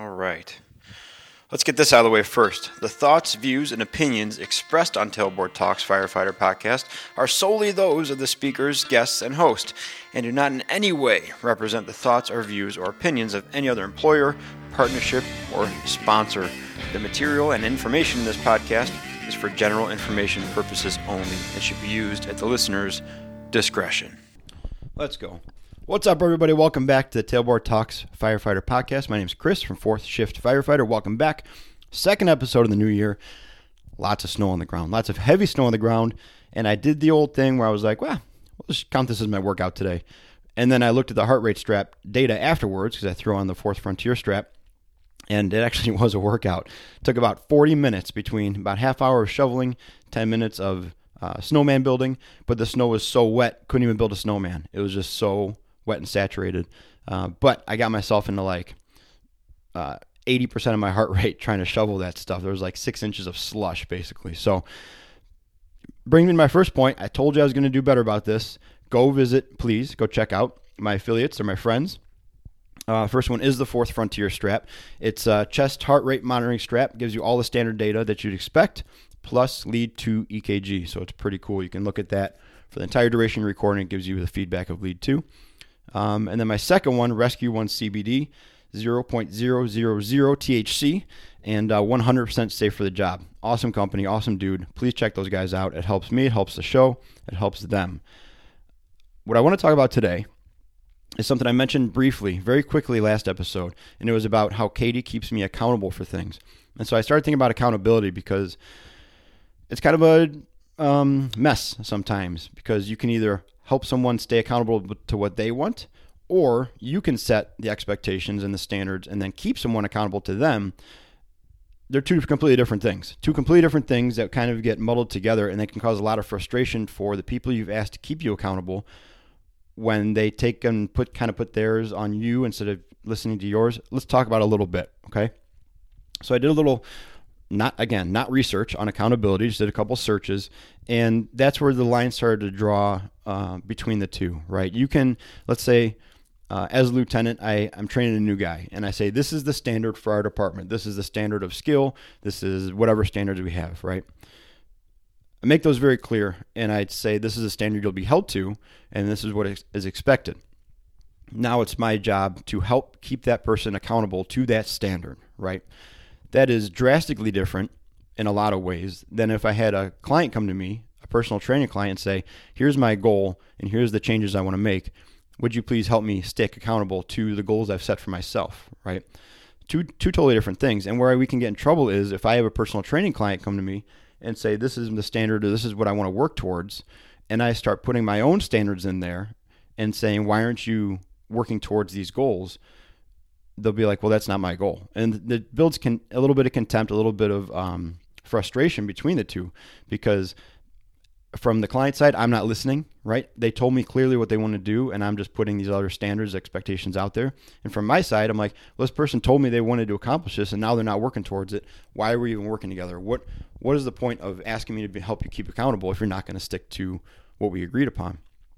All right. Let's get this out of the way first. The thoughts, views, and opinions expressed on Tailboard Talks Firefighter Podcast are solely those of the speakers, guests, and host, and do not in any way represent the thoughts or views or opinions of any other employer, partnership, or sponsor. The material and information in this podcast is for general information purposes only and should be used at the listener's discretion. Let's go. What's up, everybody? Welcome back to the Tailboard Talks Firefighter Podcast. My name is Chris from 4th Shift Firefighter. Welcome back. Second episode of the new year. Lots of snow on the ground. Lots of heavy snow on the ground. And I did the old thing where I was like, well, we'll just count this as my workout today. And then I looked at the heart rate strap data afterwards because I threw on the 4th Frontier strap. And it actually was a workout. It took about 40 minutes between about half hour of shoveling, 10 minutes of snowman building. But the snow was so wet, couldn't even build a snowman. It was just so wet and saturated. But I got myself into like 80% of my heart rate trying to shovel that stuff. There was like 6 inches of slush, basically. So bringing me to my first point, I told you I was going to do better about this. Go visit, please. Go check out my affiliates or my friends. First one is the 4th Frontier strap. It's a chest heart rate monitoring strap. Gives you all the standard data that you'd expect, plus lead 2 EKG. So it's pretty cool. You can look at that for the entire duration of recording. It gives you the feedback of lead 2. And then my second one, Rescue 1 CBD, 0.000 THC, and 100% safe for the job. Awesome company, awesome dude. Please check those guys out. It helps me, it helps the show, it helps them. What I want to talk about today is something I mentioned briefly, very quickly last episode, and it was about how Katie keeps me accountable for things. And so I started thinking about accountability because it's kind of a mess sometimes, because you can either help someone stay accountable to what they want, or you can set the expectations and the standards and then keep someone accountable to them. They're two completely different things. Two completely different things that kind of get muddled together, and they can cause a lot of frustration for the people you've asked to keep you accountable when they take and put theirs on you instead of listening to yours. Let's talk about it a little bit, okay? So I did a little not research on accountability, just did a couple searches, and that's where the line started to draw between the two, right? You can, let's say, as a lieutenant, I'm training a new guy, and I say, this is the standard for our department. This is the standard of skill. This is whatever standards we have, right? I make those very clear, and I'd say, this is a standard you'll be held to, and this is what is expected. Now it's my job to help keep that person accountable to that standard, right? That is drastically different in a lot of ways than if I had a client come to me, a personal training client, and say, here's my goal and here's the changes I want to make. Would you please help me stay accountable to the goals I've set for myself, right? Two totally different things. And where we can get in trouble is if I have a personal training client come to me and say, this is the standard, or this is what I want to work towards, and I start putting my own standards in there and saying, why aren't you working towards these goals? They'll be like, well, that's not my goal. And it builds a little bit of contempt, a little bit of frustration between the two, because from the client side, I'm not listening, right? They told me clearly what they want to do, and I'm just putting these other standards, expectations out there. And from my side, I'm like, well, this person told me they wanted to accomplish this, and now they're not working towards it. Why are we even working together? What is the point of asking me to help you keep accountable if you're not going to stick to what we agreed upon?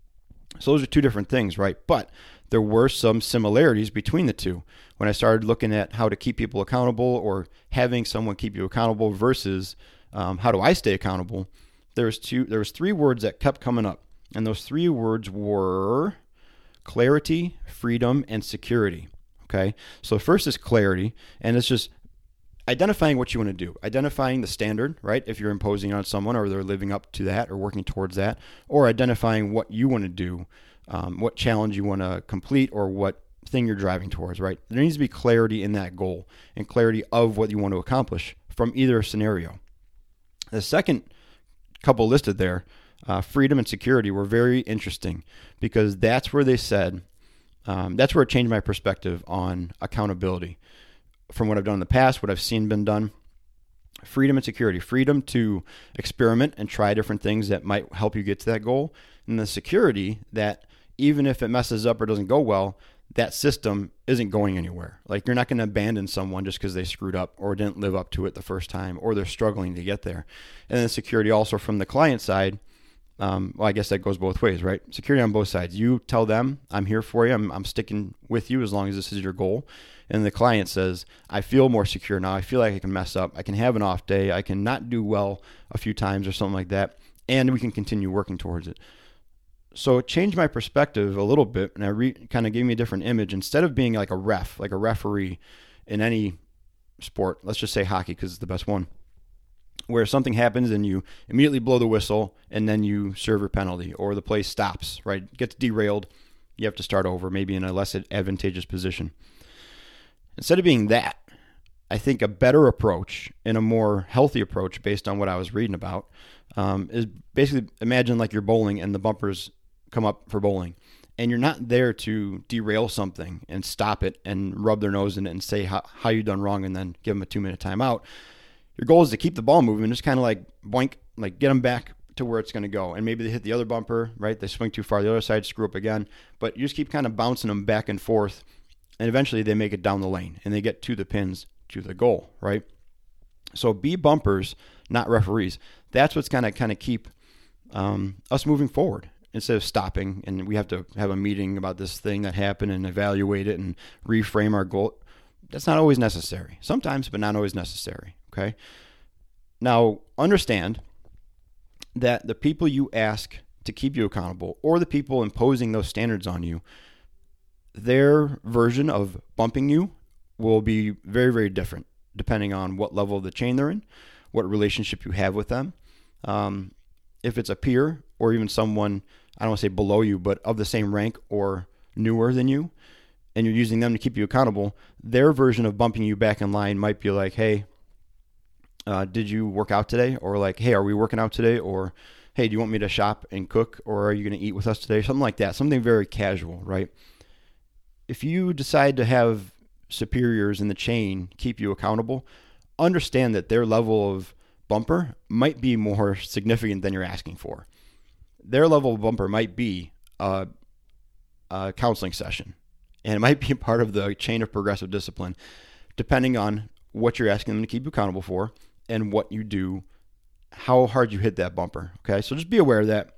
So those are two different things, right? But there were some similarities between the two. When I started looking at how to keep people accountable, or having someone keep you accountable versus how do I stay accountable, there was 3 words that kept coming up. And those 3 words were clarity, freedom, and security. Okay? So first is clarity, and it's just identifying what you want to do, identifying the standard, right? If you're imposing on someone or they're living up to that or working towards that, or identifying what you want to do, what challenge you want to complete, or what thing you're driving towards, right? There needs to be clarity in that goal and clarity of what you want to accomplish from either scenario. The second couple listed there, freedom and security, were very interesting, because that's where they said, that's where it changed my perspective on accountability. From what I've done in the past, what I've seen been done, freedom and security. Freedom to experiment and try different things that might help you get to that goal. And the security that even if it messes up or doesn't go well, that system isn't going anywhere. Like, you're not going to abandon someone just because they screwed up or didn't live up to it the first time, or they're struggling to get there. And then security also from the client side, Well, I guess that goes both ways, right? Security on both sides. You tell them, I'm here for you. I'm sticking with you as long as this is your goal. And the client says, I feel more secure now. I feel like I can mess up. I can have an off day. I can not do well a few times or something like that. And we can continue working towards it. So it changed my perspective a little bit. And kind of gave me a different image. Instead of being like a referee in any sport, let's just say hockey because it's the best one, where something happens and you immediately blow the whistle and then you serve your penalty, or the play stops, right? Gets derailed. You have to start over, maybe in a less advantageous position. Instead of being that, I think a better approach and a more healthy approach based on what I was reading about is basically imagine like you're bowling and the bumpers come up for bowling. And you're not there to derail something and stop it and rub their nose in it and say how you done wrong and then give them a 2-minute timeout. Your goal is to keep the ball moving, just kind of like boink, like get them back to where it's going to go. And maybe they hit the other bumper, right? They swing too far, the other side, screw up again. But you just keep kind of bouncing them back and forth. And eventually they make it down the lane and they get to the pins, to the goal, right? So be bumpers, not referees. That's what's going to kind of keep us moving forward instead of stopping. And we have to have a meeting about this thing that happened and evaluate it and reframe our goal. That's not always necessary. Sometimes, but not always necessary. Okay. Now, understand that the people you ask to keep you accountable, or the people imposing those standards on you, their version of bumping you will be very, very different depending on what level of the chain they're in, what relationship you have with them. If it's a peer or even someone, I don't want to say below you, but of the same rank or newer than you, and you're using them to keep you accountable, their version of bumping you back in line might be like, hey, did you work out today? Or like, hey, are we working out today? Or, hey, do you want me to shop and cook? Or are you going to eat with us today? Something like that. Something very casual, right? If you decide to have superiors in the chain keep you accountable, understand that their level of bumper might be more significant than you're asking for. Their level of bumper might be a counseling session, and it might be part of the chain of progressive discipline, depending on what you're asking them to keep you accountable for and what you do, how hard you hit that bumper. Okay, so just be aware of that.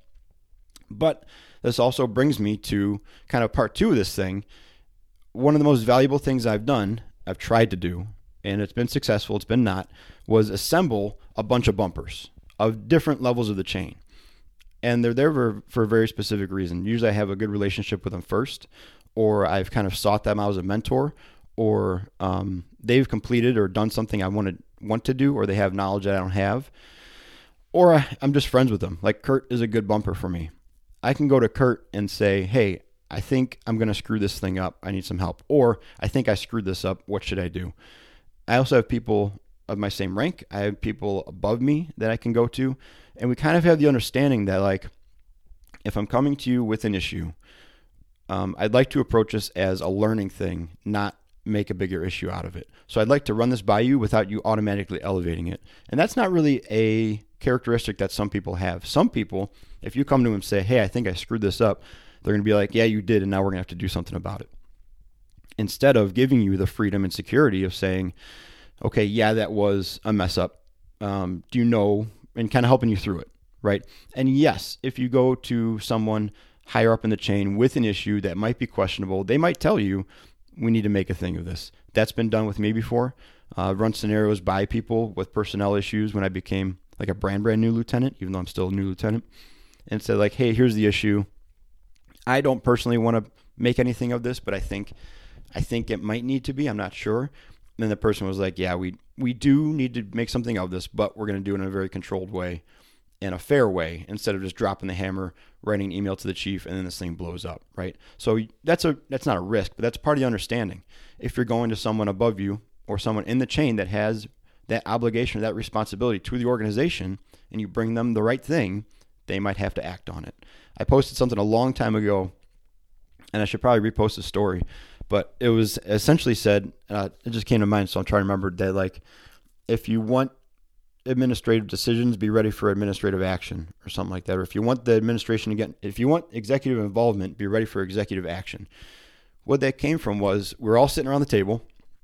But this also brings me to kind of part 2 of this thing. One of the most valuable things I've tried to do, and it's been successful, it's been not, was assemble a bunch of bumpers of different levels of the chain. And they're there for a very specific reason. Usually I have a good relationship with them first, or I've kind of sought them out as a mentor, or they've completed or done something I want to do, or they have knowledge that I don't have, or I'm just friends with them. Like Kurt is a good bumper for me. I can go to Kurt and say, hey, I think I'm going to screw this thing up. I need some help. Or I think I screwed this up. What should I do? I also have people of my same rank. I have people above me that I can go to. And we kind of have the understanding that, like, if I'm coming to you with an issue, I'd like to approach this as a learning thing, not make a bigger issue out of it. So I'd like to run this by you without you automatically elevating it. And that's not really a characteristic that some people have. Some people, if you come to them and say, hey, I think I screwed this up, they're going to be like, yeah, you did, and now we're going to have to do something about it. Instead of giving you the freedom and security of saying, okay, yeah, that was a mess up. Do you know, and kind of helping you through it, right? And yes, if you go to someone higher up in the chain with an issue that might be questionable, they might tell you, we need to make a thing of this. That's been done with me before. Run scenarios by people with personnel issues when I became like a brand new lieutenant, even though I'm still a new lieutenant, and said like, hey, here's the issue. I don't personally want to make anything of this, but I think it might need to be. I'm not sure. And then the person was like, yeah, we do need to make something of this, but we're going to do it in a very controlled way and a fair way instead of just dropping the hammer, writing an email to the chief, and then this thing blows up, right? So that's not a risk, but that's part of the understanding. If you're going to someone above you or someone in the chain that has that obligation or that responsibility to the organization, and you bring them the right thing, they might have to act on it. I posted something a long time ago, and I should probably repost the story, but it was essentially said, it just came to mind, so I'm trying to remember that, like, if you want administrative decisions, be ready for administrative action or something like that. Or if you want the administration to if you want executive involvement, be ready for executive action. What that came from was we're all sitting around the table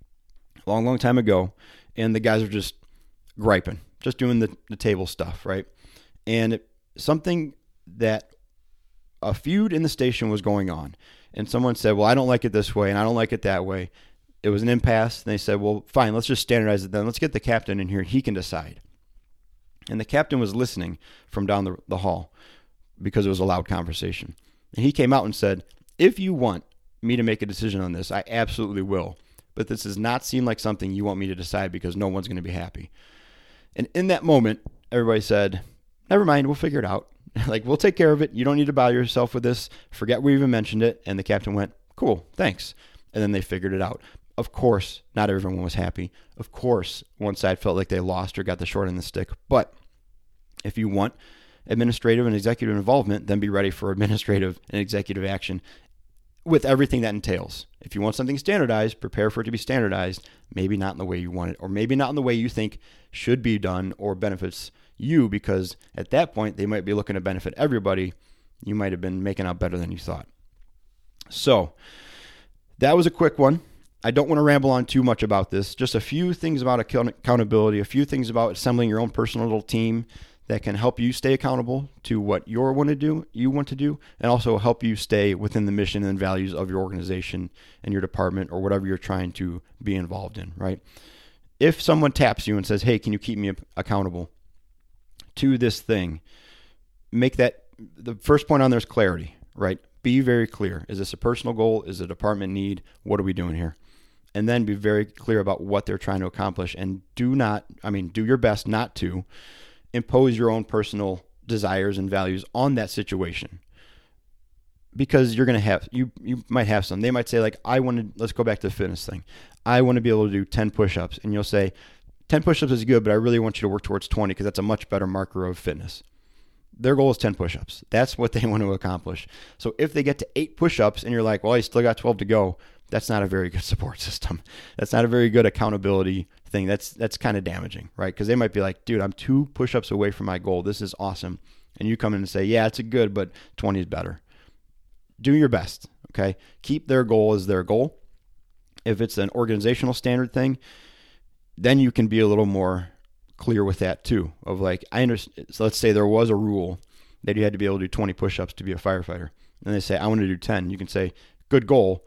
a long, long time ago, and the guys are just griping, just doing the table stuff, right? And something that a feud in the station was going on. And someone said, well, I don't like it this way and I don't like it that way. It was an impasse. And they said, well, fine, let's just standardize it then. Let's get the captain in here. He can decide. And the captain was listening from down the hall because it was a loud conversation. And he came out and said, if you want me to make a decision on this, I absolutely will. But this does not seem like something you want me to decide because no one's going to be happy. And in that moment, everybody said, never mind, we'll figure it out. Like, we'll take care of it. You don't need to bother yourself with this. Forget we even mentioned it. And the captain went, cool, thanks. And then they figured it out. Of course, not everyone was happy. Of course, one side felt like they lost or got the short end of the stick. But if you want administrative and executive involvement, then be ready for administrative and executive action with everything that entails. If you want something standardized, prepare for it to be standardized, maybe not in the way you want it, or maybe not in the way you think should be done or benefits you, because at that point, they might be looking to benefit everybody. You might have been making out better than you thought. So that was a quick one. I don't want to ramble on too much about this. Just a few things about accountability, a few things about assembling your own personal little team that can help you stay accountable to what you want to do, and also help you stay within the mission and values of your organization and your department or whatever you're trying to be involved in, right? If someone taps you and says, hey, can you keep me accountable to this thing, make that, the first point on there is clarity, right? Be very clear. Is this a personal goal? Is it a department need? What are we doing here? And then be very clear about what they're trying to accomplish, and do your best not to impose your own personal desires and values on that situation, because you're going to have, you might have some. They might say, like, let's go back to the fitness thing. I want to be able to do 10 push-ups. And you'll say, 10 push-ups is good, but I really want you to work towards 20 because that's a much better marker of fitness. Their goal is 10 push-ups. That's what they want to accomplish. So if they get to 8 push-ups and you're like, well, I still got 12 to go, that's not a very good support system. That's not a very good accountability thing. That's kind of damaging, right? Because they might be like, dude, I'm 2 push-ups away from my goal. This is awesome. And you come in and say, yeah, it's a good, but 20 is better. Do your best, okay? Keep their goal as their goal. If it's an organizational standard thing, then you can be a little more clear with that too. Of like, I understand. So let's say there was a rule that you had to be able to do 20 push-ups to be a firefighter. And they say, I want to do 10. You can say, good goal.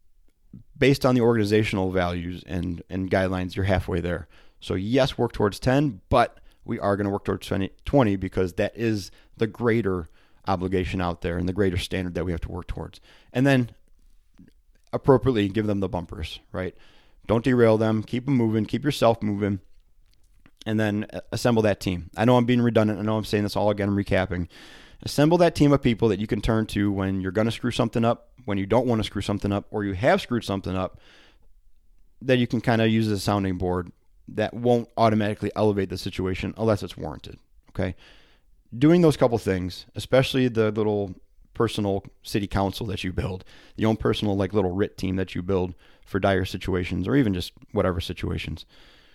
Based on the organizational values and guidelines, you're halfway there. So yes, work towards 10, but we are going to work towards 20 because that is the greater obligation out there and the greater standard that we have to work towards. And then appropriately give them the bumpers, right? Don't derail them. Keep them moving. Keep yourself moving. And then assemble that team. I know I'm being redundant. I know I'm saying this all again, I'm recapping. Assemble that team of people that you can turn to when you're going to screw something up, when you don't want to screw something up, or you have screwed something up, that you can kind of use as a sounding board that won't automatically elevate the situation unless it's warranted, okay? Doing those couple things, especially the little personal city council that you build, your own personal like little RIT team that you build for dire situations or even just whatever situations,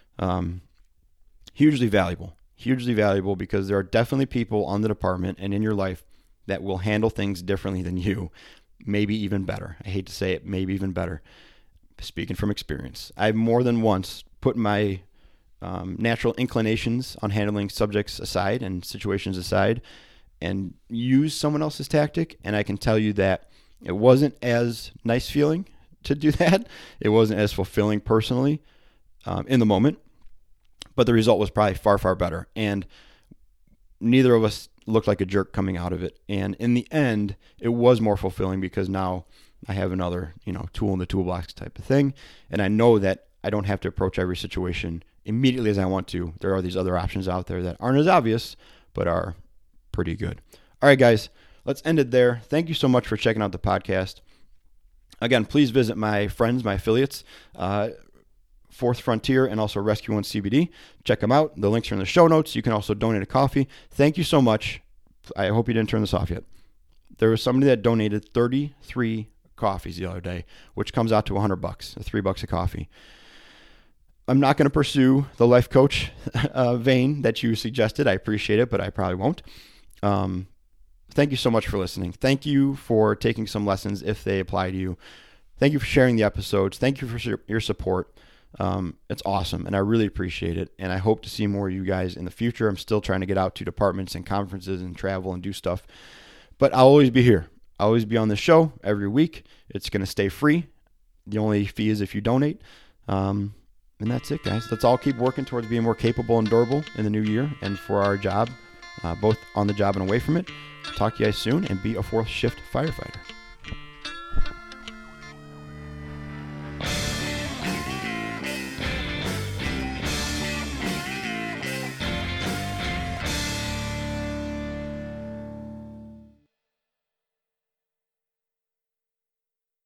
hugely valuable because there are definitely people on the department and in your life that will handle things differently than you, maybe even better. I hate to say it, maybe even better. Speaking from experience, I've more than once put my natural inclinations on handling subjects aside and situations aside and use someone else's tactic. And I can tell you that it wasn't as nice feeling to do that. It wasn't as fulfilling personally in the moment, but the result was probably far, far better. And neither of us looked like a jerk coming out of it. And in the end, it was more fulfilling because now I have another, tool in the toolbox type of thing. And I know that I don't have to approach every situation immediately as I want to. There are these other options out there that aren't as obvious, but are pretty good. All right, guys, let's end it there. Thank you so much for checking out the podcast. Again, please visit my friends, my affiliates, Fourth Frontier and also Rescue One CBD. Check them out. The links are in the show notes. You can also donate a coffee. Thank you so much. I hope you didn't turn this off yet. There was somebody that donated 33 coffees the other day, which comes out to $100, $3 a coffee. I'm not going to pursue the life coach vein that you suggested. I appreciate it, but I probably won't. Thank you so much for listening. Thank you for taking some lessons if they apply to you. Thank you for sharing the episodes. Thank you for your support. It's awesome, and I really appreciate it, and I hope to see more of you guys in the future. I'm still trying to get out to departments and conferences and travel and do stuff, but I'll always be here. I'll always be on the show every week. It's going to stay free. The only fee is if you donate, and that's it, guys. Let's all keep working towards being more capable and durable in the new year and for our job, both on the job and away from it. Talk to you guys soon, and be a fourth shift firefighter.